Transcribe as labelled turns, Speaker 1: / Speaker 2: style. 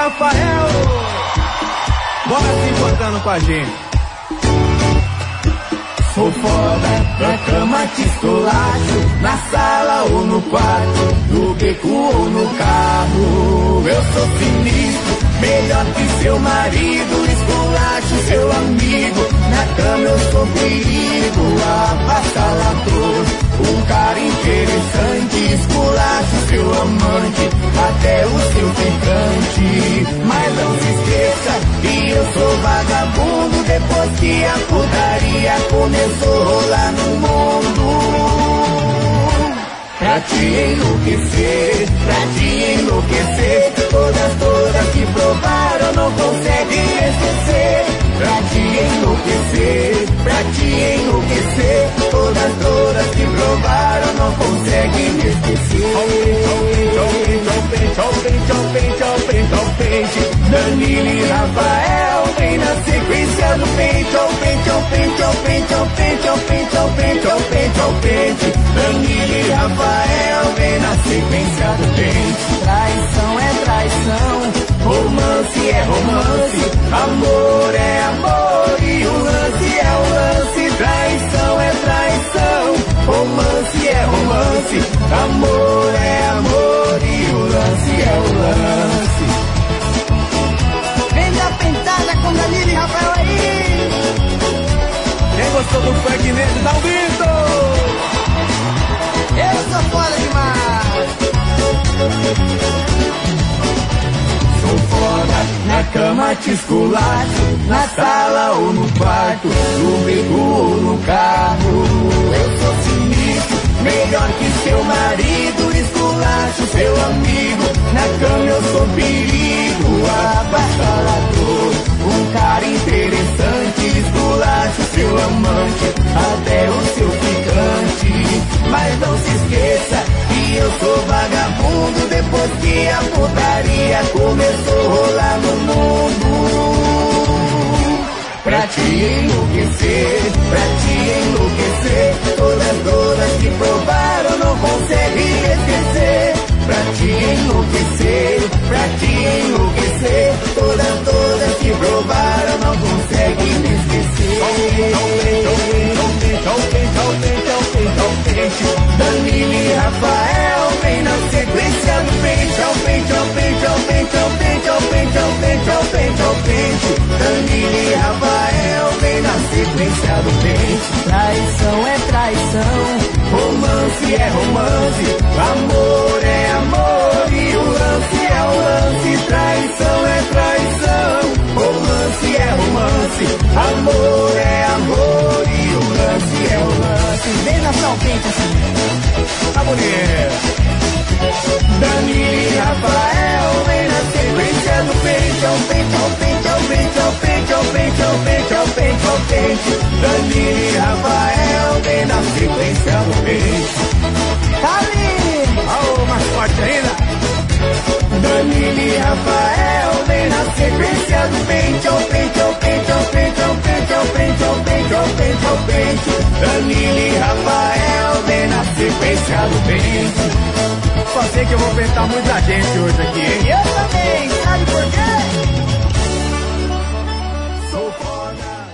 Speaker 1: Rafael. Bora se encontrando com a gente.
Speaker 2: Sou foda, na cama te esculacho, na sala ou no quarto, no beco ou no carro. Eu sou sinistro, melhor que seu marido, esculacho seu amigo, na cama eu sou perigo, avassalador. Um cara interessante, esculacho seu amante, até o seu ficante. Mas não se esqueça que eu sou vagabundo, depois que a putaria começou a rolar no mundo. Pra te enlouquecer, todas que provaram não conseguem esquecer. Pra te enlouquecer, todas que provaram não conseguem esquecer. Danilo e Rafael vem na sequência do pente. Danilo e Rafael vem na sequência do pente. Traição é traição, romance é romance, amor é amor e o lance é o lance. Traição é traição, romance é romance, amor é amor e o lance é o lance.
Speaker 3: Vem da pentada com Danilo e Rafael aí.
Speaker 1: Quem gostou do funk nesse, dá um grito.
Speaker 3: Eu sou foda demais.
Speaker 2: Sou foda, na cama te esculacho, na sala ou no quarto, no beco ou no carro. Eu sou sinistro, melhor que seu marido, esculacho seu amigo, na cama eu sou perigo, avassalador. Um cara interessante, esculacho seu amante, até o seu ficante. Mas não se esqueça que eu sou vagabundo, depois que a putaria começou a rolar no mundo. Pra te enlouquecer, todas que provaram não conseguem esquecer. Pra te enlouquecer, todas que provaram não conseguem esquecer. Danilo e Rafael vem na sequência do pente. Danilo e Rafael vem na sequência do pente. Traição é traição, romance é romance, amor é amor e o lance é o lance. Traição é traição, romance é romance, amor é amor e o lance é o lance.
Speaker 3: Vem na sua pente assim.
Speaker 1: Tá bonito.
Speaker 2: Danilo e Rafael vem na sequência do pente. Danilo e Rafael vem na sequência do pente.
Speaker 3: Ali!
Speaker 1: Aô, mais forte ainda.
Speaker 2: Danilo e Rafael vem na sequência do pente. Danilo e Rafael vem na sequência do pente.
Speaker 1: Só sei que eu vou pentar muita gente hoje aqui, hein?
Speaker 3: Eu também, sabe por quê?
Speaker 2: Sou foda.